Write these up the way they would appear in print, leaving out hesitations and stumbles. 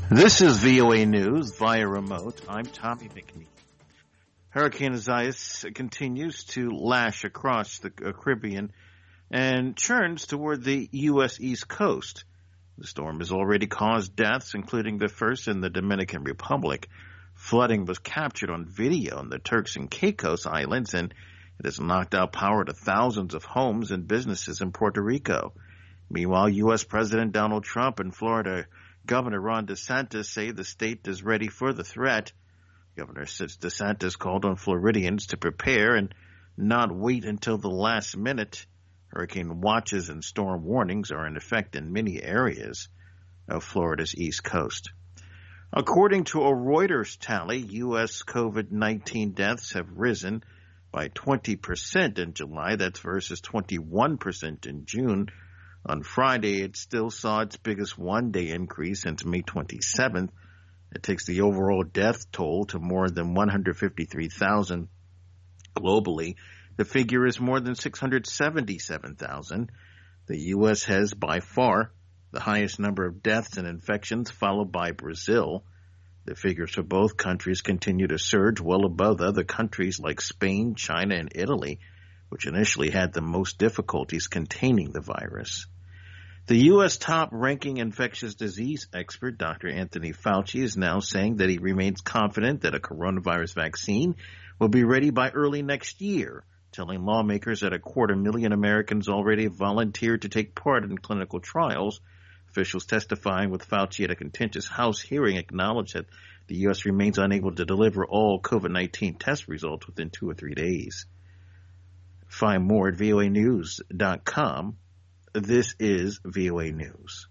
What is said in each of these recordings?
This is VOA News via remote. I'm Tommy McNeil. Hurricane Isaias continues to lash across the Caribbean and churns toward the U.S. East Coast. The storm has already caused deaths, including the first in the Dominican Republic. Flooding was captured on video in the Turks and Caicos Islands, and it has knocked out power to thousands of homes and businesses in Puerto Rico. Meanwhile, U.S. President Donald Trump and Florida Governor Ron DeSantis say the state is ready for the threat. Governor DeSantis called on Floridians to prepare and not wait until the last minute. Hurricane watches and storm warnings are in effect in many areas of Florida's East Coast. According to a Reuters tally, U.S. COVID-19 deaths have risen by 20% in July. That's versus 21% in June. On Friday, it still saw its biggest one-day increase since May 27th. It takes the overall death toll to more than 153,000 globally. The figure is more than 677,000. The U.S. has by far the highest number of deaths and infections, followed by Brazil. The figures for both countries continue to surge well above other countries like Spain, China, and Italy, which initially had the most difficulties containing the virus. The U.S. top-ranking infectious disease expert, Dr. Anthony Fauci, is now saying that he remains confident that a coronavirus vaccine will be ready by early next year, telling lawmakers that 250,000 Americans already have volunteered to take part in clinical trials. Officials testifying with Fauci at a contentious House hearing acknowledged that the U.S. remains unable to deliver all COVID-19 test results within 2 or 3 days. Find more at voanews.com. This is VOA News.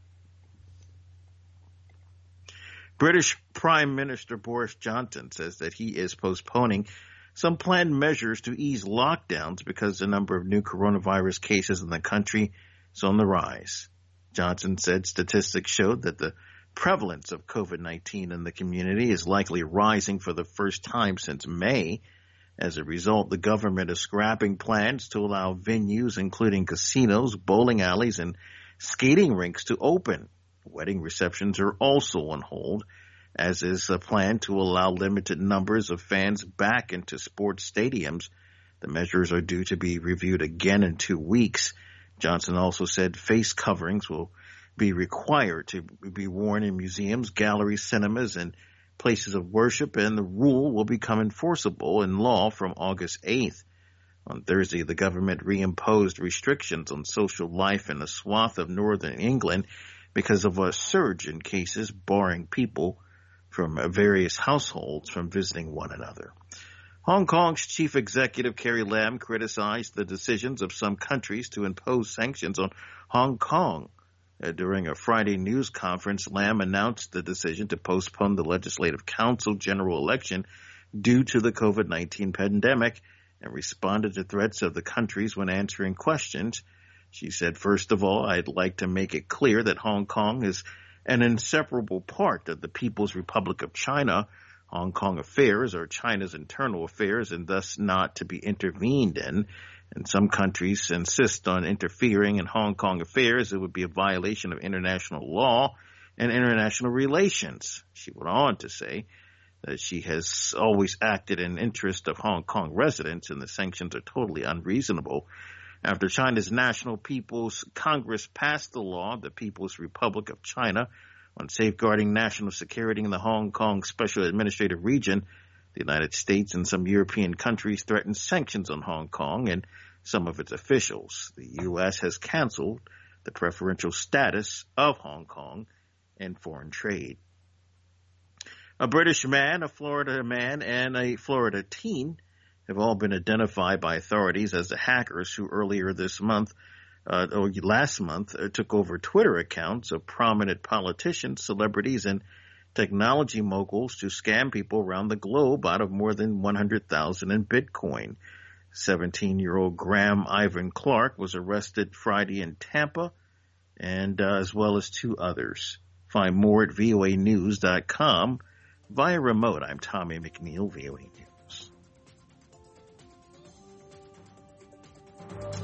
British Prime Minister Boris Johnson says that he is postponing some planned measures to ease lockdowns because the number of new coronavirus cases in the country is on the rise. Johnson said statistics showed that the prevalence of COVID-19 in the community is likely rising for the first time since May. As a result, the government is scrapping plans to allow venues, including casinos, bowling alleys, and skating rinks to open. Wedding receptions are also on hold, as is a plan to allow limited numbers of fans back into sports stadiums. The measures are due to be reviewed again in 2 weeks. Johnson also said face coverings will be required to be worn in museums, galleries, cinemas, and places of worship, and the rule will become enforceable in law from August 8th. On Thursday, the government reimposed restrictions on social life in a swath of northern England because of a surge in cases, barring people from various households from visiting one another. Hong Kong's chief executive Carrie Lam criticized the decisions of some countries to impose sanctions on Hong Kong. During a Friday news conference, Lam announced the decision to postpone the Legislative Council general election due to the COVID-19 pandemic and responded to threats of the countries when answering questions. She said, "First of all, I'd like to make it clear that Hong Kong is an inseparable part of the People's Republic of China. Hong Kong affairs are China's internal affairs and thus not to be intervened in. And some countries insist on interfering in Hong Kong affairs. It would be a violation of international law and international relations." She went on to say that she has always acted in interest of Hong Kong residents and the sanctions are totally unreasonable. After China's National People's Congress passed the law, the People's Republic of China, on safeguarding national security in the Hong Kong Special Administrative Region, the United States and some European countries threatened sanctions on Hong Kong and some of its officials. The U.S. has canceled the preferential status of Hong Kong in foreign trade. A British man, a Florida man, and a Florida teen have all been identified by authorities as the hackers who earlier this month or last month took over Twitter accounts of prominent politicians, celebrities, and technology moguls to scam people around the globe out of more than $100,000 in Bitcoin. 17-year-old Graham Ivan Clark was arrested Friday in Tampa, and as well as 2 others. Find more at voanews.com. Via remote, I'm Tommy McNeil, VOA News.